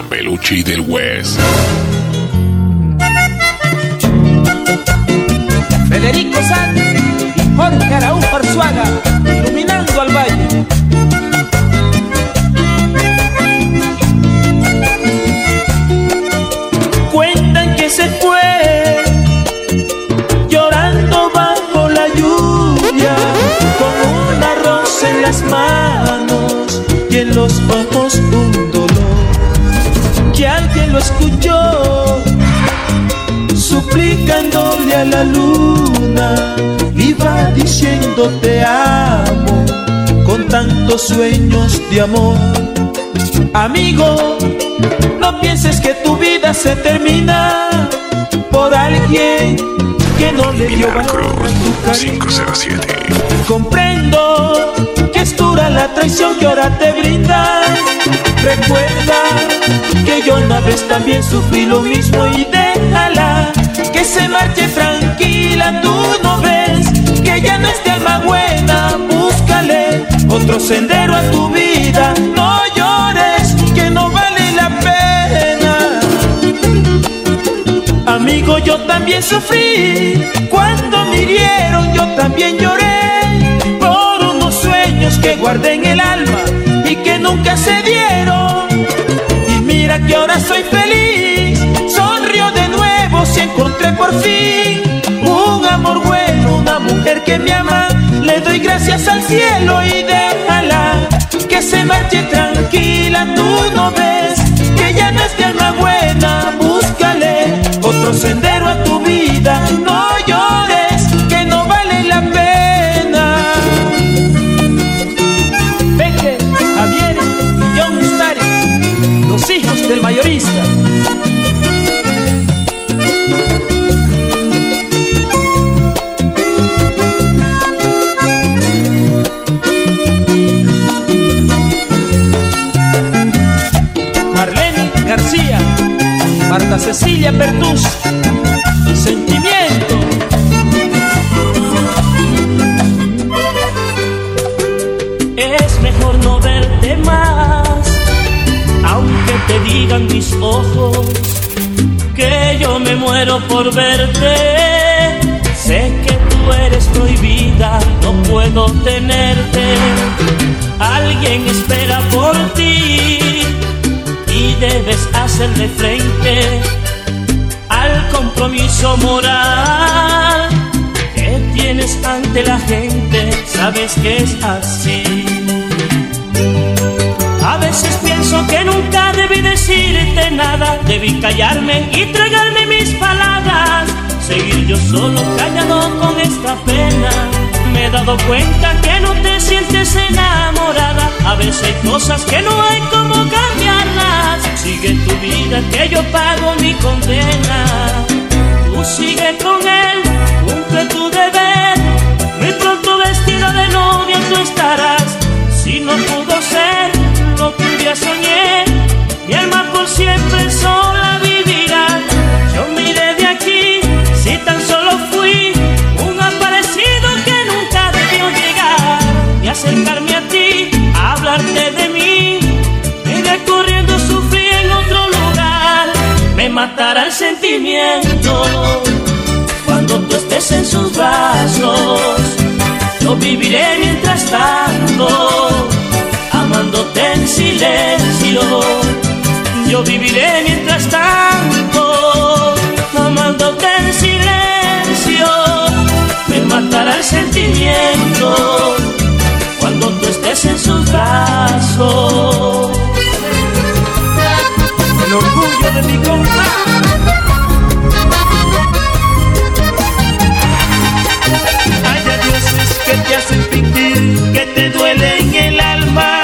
Peluchi del West. Federico Sanz y Jorge Araújo Arzuaga, iluminando al valle. Cuentan que se fue llorando bajo la lluvia, con una rosa en las manos y en los ojos un dolor, que alguien lo escuchó suplicándole a la luna, iba diciendo te amo con tantos sueños de amor. Amigo, no pienses que tu vida se termina por alguien que no le dio valor a tu cariño. 507. Comprendo que es dura la traición que ahora te brinda. Recuerda que yo una vez también sufrí lo mismo y déjala que se marche tranquila. Tú no ves que ya no es de alma buena. Búscale otro sendero a tu vida. No llores, que no vale la pena. Amigo, yo también sufrí cuando me hirieron. Yo también lloré por unos sueños que guardé en el alma y que nunca se dieron. Y mira que ahora soy feliz, sonrío de nuevo si encontré por fin un amor bueno, una mujer que me ama. Le doy gracias al cielo y déjala que se marche tranquila. Tú no ves que ya no es de alma buena. Búscale otro sendero a tu vida. No llores, que no vale la pena. Peque, Javier y John Ustari, los hijos del mayorista. Marlene García, Marta Cecilia Pertús, Sentimiento. Es mejor no verte más, aunque te digan mis ojos que yo me muero por verte. Sé que tú eres prohibida, no puedo tenerte. Alguien espera por ti y debes hacerle frente al compromiso moral que tienes ante la gente. Sabes que es así. A veces pienso que nunca debí decirte nada, debí callarme y tragarme mis palabras, seguir yo solo callado con esta pena. Me he dado cuenta que no te sientes enamorada. A veces hay cosas que no hay como cambiarlas. Sigue tu vida que yo pago mi condena. Tú sigue con él, cumple tu deber. Muy pronto vestida de novia tú estarás. Si no pudo ser lo que un día soñé, mi alma por siempre sola vivirá. Yo me iré de aquí si tan solo fui un aparecido que nunca debió llegar. Y acercarme a ti, a hablarte de mí, iré corriendo, sufrí en otro lugar. Me matará el sentimiento cuando tú estés en sus brazos. Yo viviré mientras tanto, amándote en silencio. Yo viviré mientras tanto, amándote en silencio. Me matará el sentimiento cuando tú estés en sus brazos. El orgullo de mi compa. Hay dioses que te hacen fingir que te duele en el alma,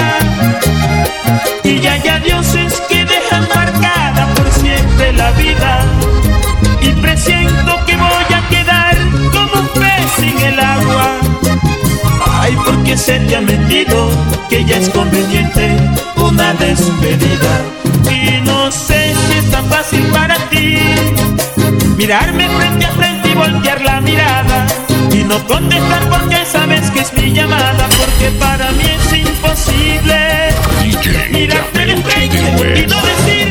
y hay dioses que dejan marcada por siempre la vida. Y presiento que voy a quedar como un pez sin el agua. Ay, porque se te ha metido que ya es conveniente una despedida. Y no sé si es tan fácil para ti mirarme frente a frente y voltear la mirada y no contestar porque sabes que es mi llamada. Porque para mí es imposible mirarte de frente y no decir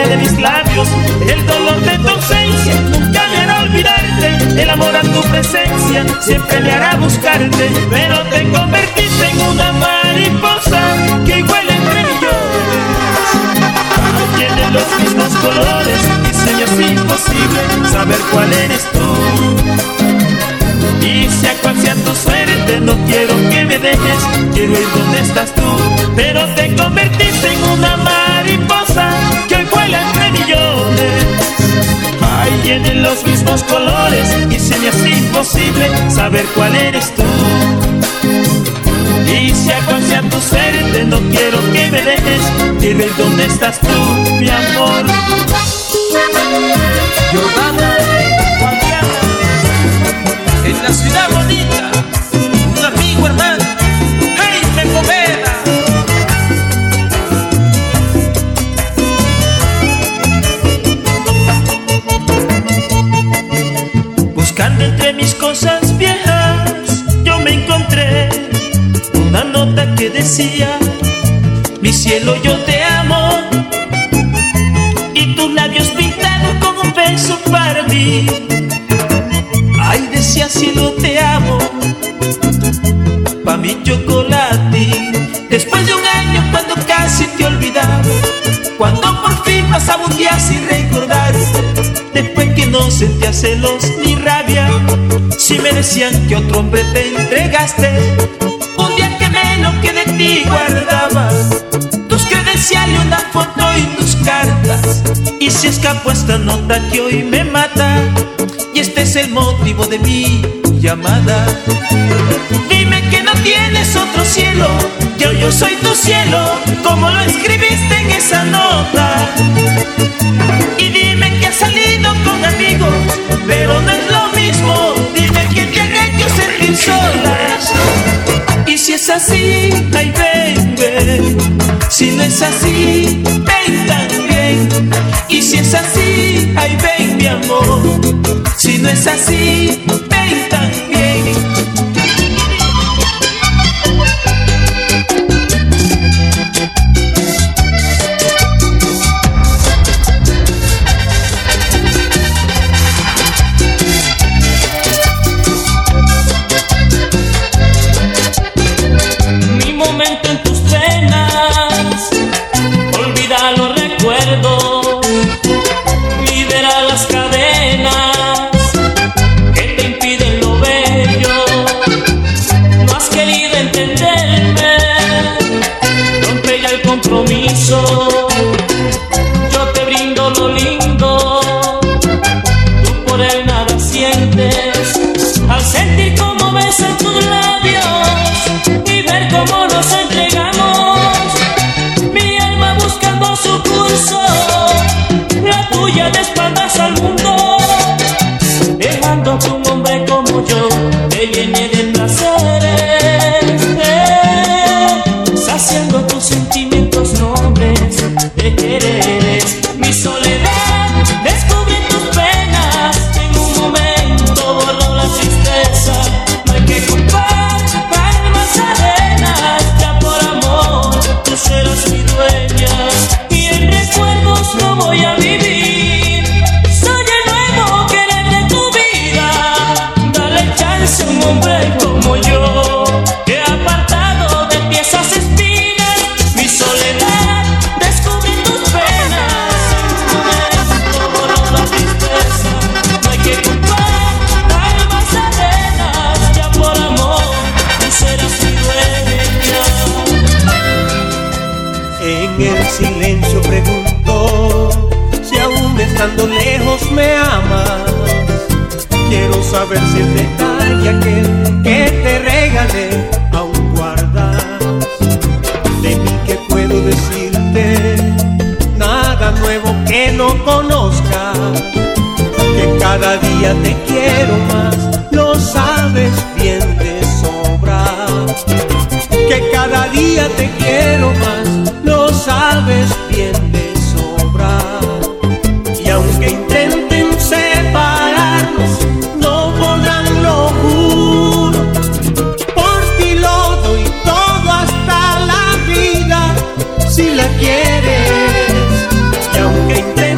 de mis labios, el dolor de tu ausencia nunca me hará olvidarte. El amor a tu presencia siempre me hará buscarte. Pero te convertiste en una mariposa que huele entre millones. No tiene los mismos colores y se me hace imposible saber cuál eres tú. Y sea cual sea tu suerte, no quiero que me dejes, quiero ir donde estás tú. Pero te convertiste en una mariposa que hoy vuela entre millones. Ay, tienen los mismos colores y se me hace imposible saber cuál eres tú. Y sea cual sea tu suerte, no quiero que me dejes, quiero ir donde estás tú, mi amor. Giovanna, en la ciudad bonita, un amigo hermano, Jaime Poveda. Buscando entre mis cosas viejas, yo me encontré una nota que decía: mi cielo, yo te amo, y tus labios pintados con un beso para mí. Ay, decía cielo, te amo, pa' mi chocolate. Después de un año cuando casi te olvidaba, cuando por fin pasaba un día sin recordarte, después que no sentía celos ni rabia, si me decían que otro hombre te entregaste, un día que menos que de ti guardaba tus credenciales, una foto y tus cartas. Y se escapó esta nota que hoy me mata, y este es el motivo de mi llamada. Dime que no tienes otro cielo, yo soy tu cielo, como lo escribiste en esa nota. Y dime que has salido con amigos, pero no es lo mismo. Dime que te han hecho sentir solas. Y si es así, ay baby, si no es así, ven también. Y si es así, ay ven mi amor, si no es así, ven también. Mi momento en tus penas, olvida los recuerdos, libera las cadenas que te impiden lo bello. No has querido entenderme, rompe ya el compromiso. Yo te brindo lo lindo, tú por él nada sientes. Al sentir cómo besan tus labios y ver cómo nos entregamos, mi alma buscando su curso, la tuya de espaldas al mundo, dejando que un hombre como yo te llene de placeres, saciando tus sentimientos nobles de quereres. Mi soledad descubrí tus penas, en un momento borró la tristeza. No hay que culpar almas ajenas, ya por amor tú serás mi dueña, y en recuerdos no voy a vivir. Soy el nuevo querer de tu vida, dale chance a un hombre como yo, que ha apartado de ti esas espinas. Mi soledad descubrí tus penas, en un momento borró la tristeza. No hay que culpar almas ajenas, ya por amor tú serás mi dueña. En el silencio pregunto si aún estando lejos me amas. Quiero saber si el detalle aquel que te regalé aún guardas. De mí que puedo decirte nada nuevo que no conozca, que cada día te quiero más, lo sabes bien de sobra. Que cada día te quiero más, lo sabes bien de sobra. Y aunque intenten separarnos, no podrán, lo juro. Por ti lo doy todo hasta la vida, si la quieres. Y aunque intenten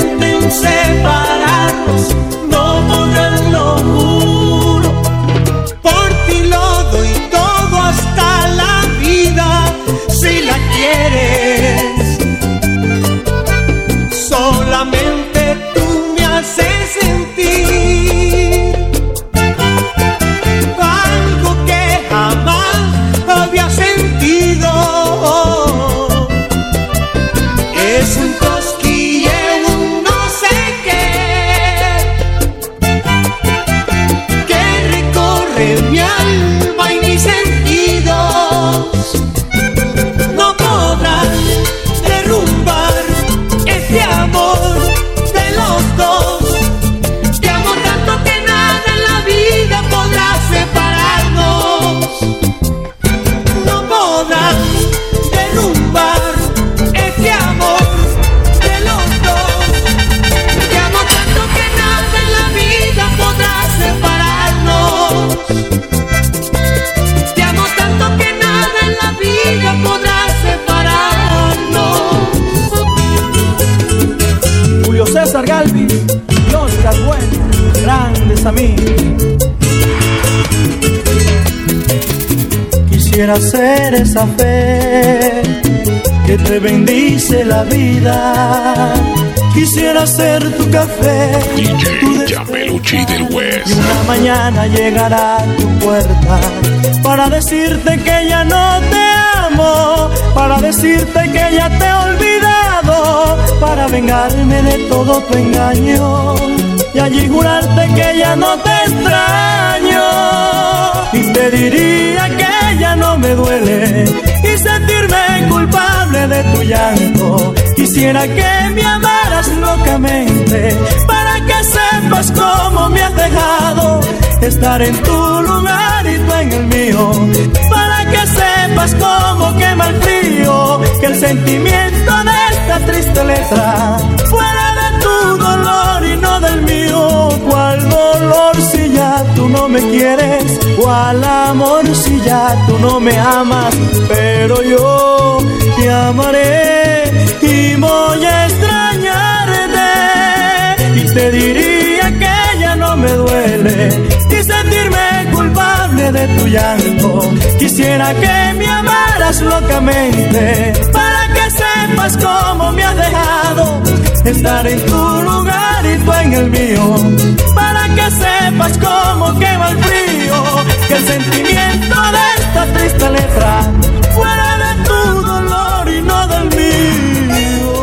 Quisiera ser esa fe que te bendice la vida. Quisiera ser tu café, DJ Yameluchi del West. Y una mañana llegará a tu puerta para decirte que ya no te amo, para decirte que ya te he olvidado, para vengarme de todo tu engaño y allí jurarte que ya no te extraño. Y te diría que ya no me duele y sentirme culpable de tu llanto. Quisiera que me amaras locamente para que sepas cómo me has dejado, estar en tu lugar y tú en el mío, para que sepas cómo quema el frío, que el sentimiento de esta triste letra fuera de tu dolor y no del mío. ¿Cuál dolor si ya tú no me quieres? ¿Cuál amor si ya tú no me amas? Pero yo te amaré y voy a extrañarte, y te diría que ya no me duele y sentirme culpable de tu llanto. Quisiera que me amaras locamente para que sepas cómo me has dejado, estar en tu lugar y tú en el mío, para que sepas cómo quema el frío, que el sentimiento de esta triste letra fuera de tu dolor y no del mío.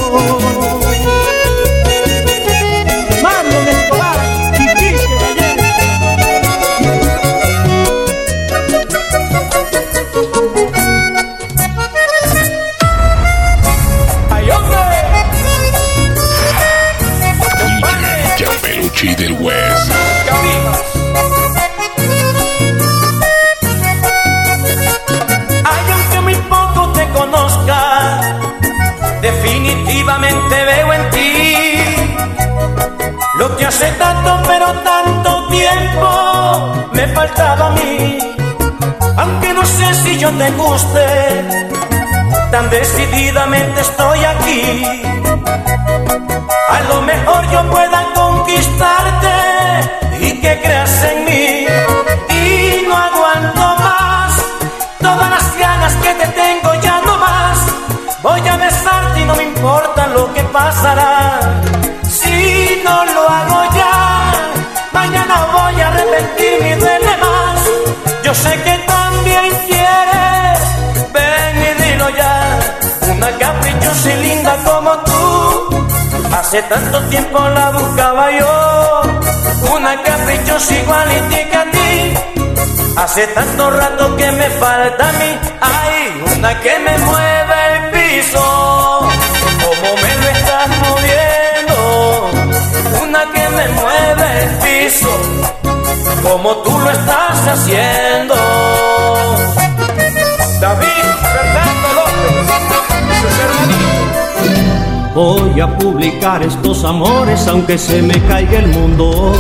Marlon Escobar, Chiquiche Gallego. ¡Ay, hombre! DJ Yameluchi del West. Definitivamente veo en ti lo que hace tanto, pero tanto tiempo me faltaba a mí. Aunque no sé si yo te guste, tan decididamente estoy aquí. A lo mejor yo pueda conquistarte y que creas en mí. Y no aguanto más todas las ganas que te tengo, ya no más. Voy a besarte y no me importa lo que pasará. Si no lo hago ya, mañana voy a arrepentirme y duele más. Yo sé que también quieres, ven y dilo ya. Una caprichosa y linda como tú, hace tanto tiempo la buscaba yo. Una caprichosa igualitica a ti, hace tanto rato que me falta a mí. Ay, una que me mueve el piso, como me lo estás moviendo. Una que me mueve el piso, como tú lo estás haciendo. David Fernando López, sus hermanitos. Voy a publicar estos amores aunque se me caiga el mundo.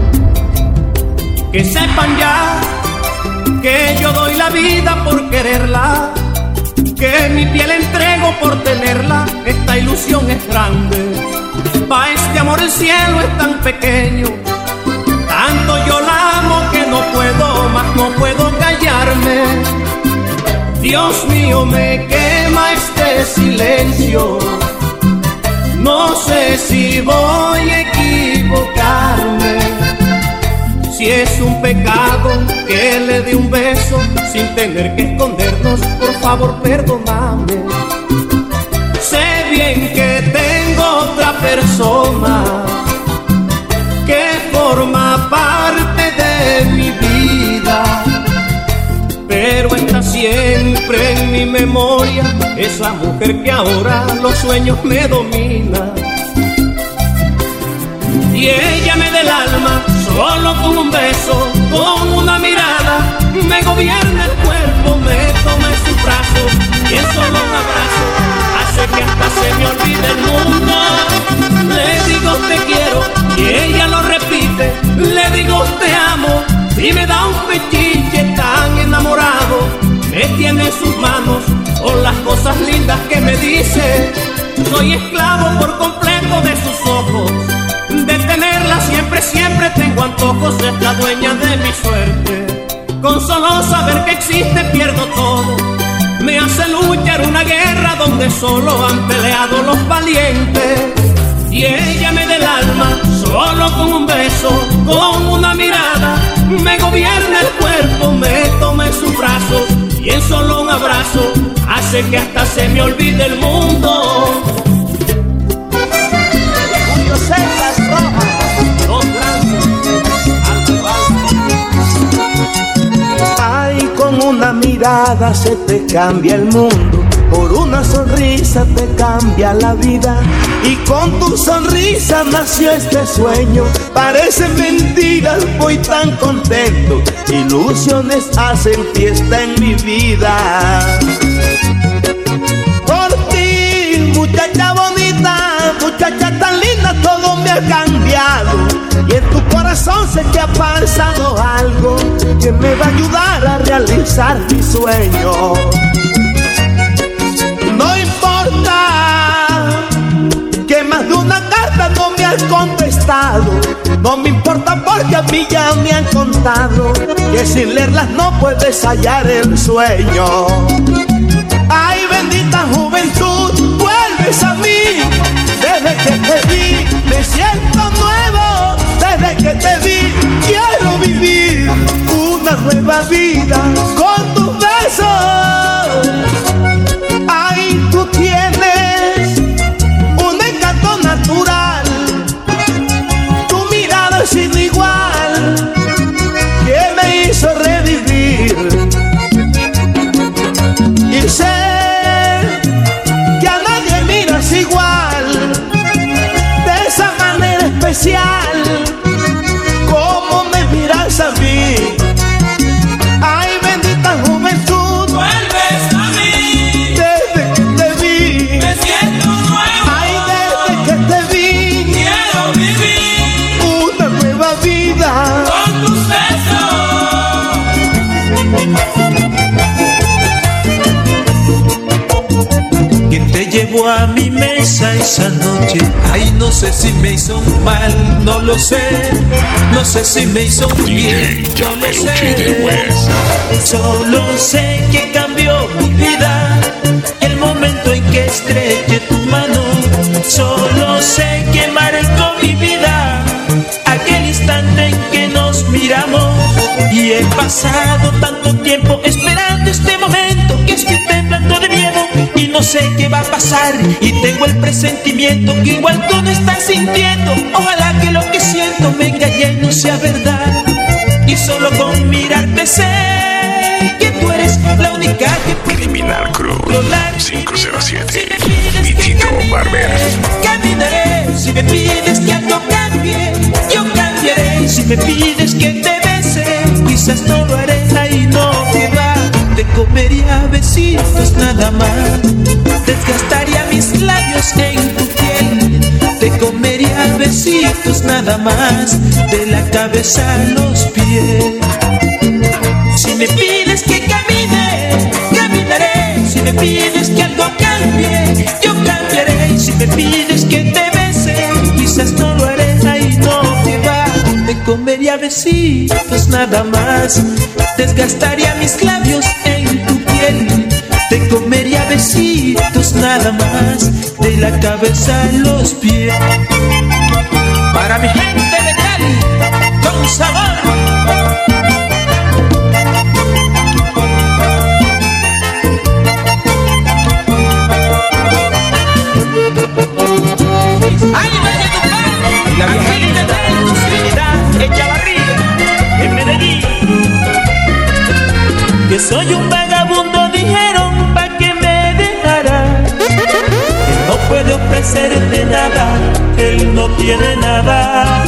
Que sepan ya que yo doy la vida por quererla, que mi piel entrego por tenerla. Esta ilusión es grande, pa' este amor el cielo es tan pequeño. Tanto yo la amo que no puedo más, no puedo callarme. Dios mío, me quema este silencio. No sé si voy a equivocarme, si es un pecado que le dé un beso sin tener que escondernos. Por favor, perdóname. Sé bien que tengo otra persona que forma parte de mi vida, pero está siempre en mi memoria esa mujer que ahora los sueños me domina. Y ella me da el alma solo con un beso, con una mirada, me gobierna el cuerpo, me toma en sus brazos y en solo un abrazo hace que hasta se me olvide el mundo. Le digo te quiero y ella lo repite, le digo te amo y me da un pechiche tan enamorado. Me tiene en sus manos con las cosas lindas que me dice. Soy esclavo por completo de sus ojos, de tenerla siempre, siempre tengo antojos. Es la dueña de mi suerte, con solo saber que existe pierdo todo. Me hace luchar una guerra donde solo han peleado los valientes. Y ella me da el alma solo con un beso, con una mirada. Me gobierna el cuerpo, me toma en sus brazos y en solo un abrazo hace que hasta se me olvide el mundo. Julio César Rojas, Don Ay, con una mirada se te cambia el mundo, por una sonrisa te cambia la vida. Y con tu sonrisa nació este sueño. Parecen mentiras, voy tan contento. Ilusiones hacen fiesta en mi vida. Por ti, muchacha bonita, muchacha tan linda, todo me ha cambiado. Y en tu corazón sé que ha pasado algo que me va a ayudar a realizar mi sueño. No importa que más de una carta no me has contestado. No me importa porque a mí ya me han contado que sin leerlas no puedes hallar el sueño. Ay, bendita juventud, vuelves a mí. Desde que te vi me siento nuevo. Desde que te vi quiero vivir una nueva vida con tus besos. Ay, tú tienes un encanto natural, tu mirada es sin igual, que me hizo revivir. Y sé que a nadie miras igual, de esa manera especial, como me miras a mí. Ay, bendita juventud, vuelves a mí. Desde que te vi Me siento nuevo. ay, desde que te vi Quiero vivir una nueva vida. con tus ¿Quién te llevó a mi mesa esa noche? Ay, no sé si me hizo mal, no lo sé. No sé si me hizo bien, DJ no lo Yameluchi del West. Solo sé que cambió mi vida el momento en que estreché tu mano. Solo sé que marcó mi vida aquel instante en que nos miramos. Y he pasado tanto tiempo esperando este momento que estoy temblando de miedo y no sé qué va a pasar. Y tengo el presentimiento que igual tú no estás sintiendo. Ojalá que lo que siento me engañe y no sea verdad. Y solo con mirarte sé que tú eres la única que puede Criminal Cruz controlar. 507 Si me pides que Tito camine, Barber. caminaré. Si me pides que algo cambie, yo cambiaré. Si me pides que te bese, quizás no lo haré. Ahí no te va. Te comería besitos nada más. Desgastaría mis labios en tu piel. Te comería besitos nada más. De la cabeza a los pies. Si me pides que camine, caminaré. Si me pides que algo cambie, yo cambiaré. Si me pides que te bese, quizás no lo haré. Ahí no te va. Te comería besitos nada más. Desgastaría mis labios en tu piel. Te comería besitos nada más. De la cabeza a los pies. Para mi gente de Cali, con sabor. ¡Ay, Valledupar! La Virgen de Trinidad, Echavarría, en Medellín. Que soy un vagabundo, dijeron, pa' que me dejara. Que no puede ofrecerte nada, que él no tiene nada.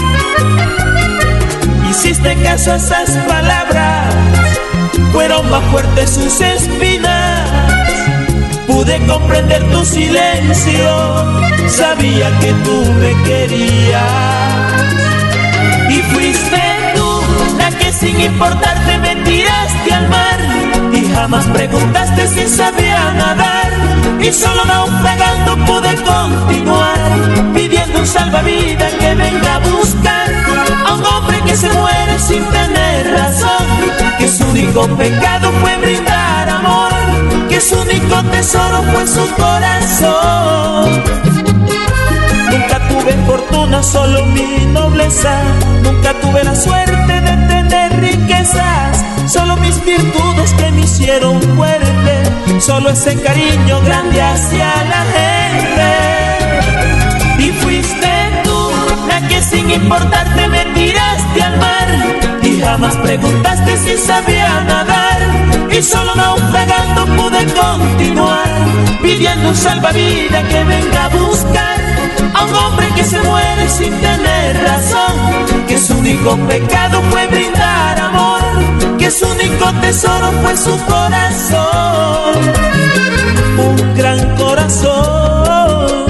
Hiciste caso a esas palabras, fueron más fuertes sus espinas. Pude comprender tu silencio, sabía que tú me querías. Y fuiste tú la que sin importarte me tiraste al mar. Y jamás preguntaste si sabía nadar. Y solo naufragando pude continuar, pidiendo un salvavidas que venga a buscar a un hombre que se muere sin tener razón. que su único pecado fue brindar amor, que su único tesoro fue su corazón. Nunca tuve fortuna, solo mi nobleza. Nunca tuve la suerte de tener riquezas, solo mis virtudes que me hicieron fuerte, solo ese cariño grande hacia la gente. Y fuiste tú la que sin importarte me tiraste al mar, y jamás preguntaste si sabía nadar, y solo naufragando pude continuar, pidiendo un salvavidas que venga a buscar a un hombre que se muere sin tener razón, que su único pecado fue brindar amor, que su único tesoro fue su corazón, un gran corazón.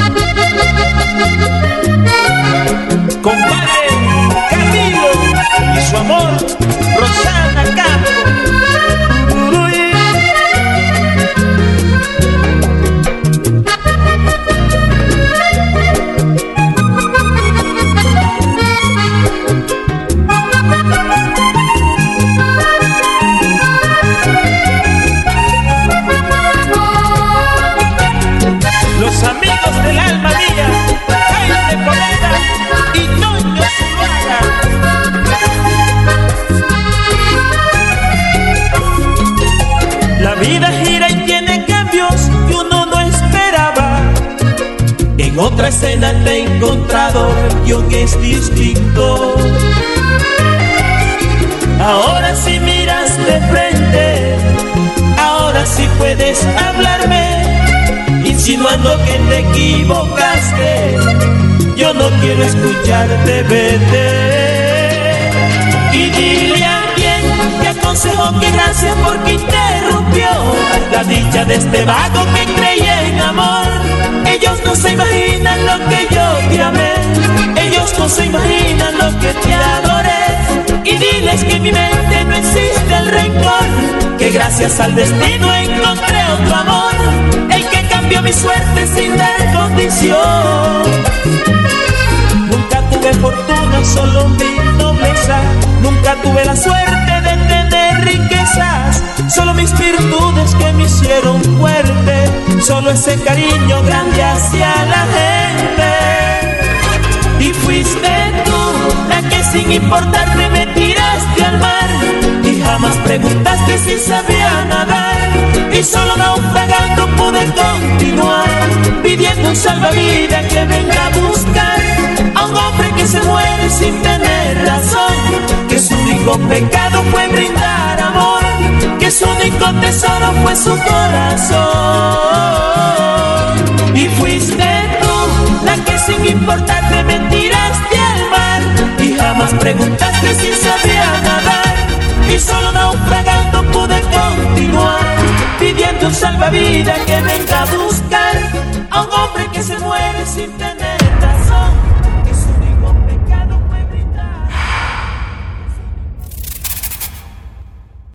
Compadre Camilo y su amor, Rosana Campo. Los amigos del alma mía, Jaime Coleta y Toño Zuluaga. La vida gira y tiene cambios que uno no esperaba. En otra escena te he encontrado, el guión es distinto. Ahora sí miras de frente, ahora sí puedes hablarme, insinuando que te equivocaste. Yo no quiero escucharte, vete. Y dile a quien te aconsejó que gracias porque interrumpió la dicha de este vago que creía en amor. Ellos no se imaginan lo que yo te amé, ellos no se imaginan lo que te adoré. Y diles que en mi mente no existe el rencor, que gracias al destino encontré otro amor, el que cambió mi suerte sin dar condición. Nunca tuve fortuna, solo mi nobleza. Nunca tuve la suerte de tener riquezas, solo mis virtudes que me hicieron fuerte, solo ese cariño grande hacia la gente. Y fuiste tú la que sin importarte me tiraste al mar, y jamás preguntaste si sabía nadar, y solo naufragando pude continuar, pidiendo un salvavidas que venga a buscar a un hombre que se muere sin tener razón, que su único pecado fue brindar amor, que su único tesoro fue su corazón. Y fuiste tú la que sin importarte me tiraste al mar, y jamás preguntaste si sabía nadar, y solo naufragando pude continuar, pidiendo un salvavidas que venga a buscar a un hombre que se muere sin tener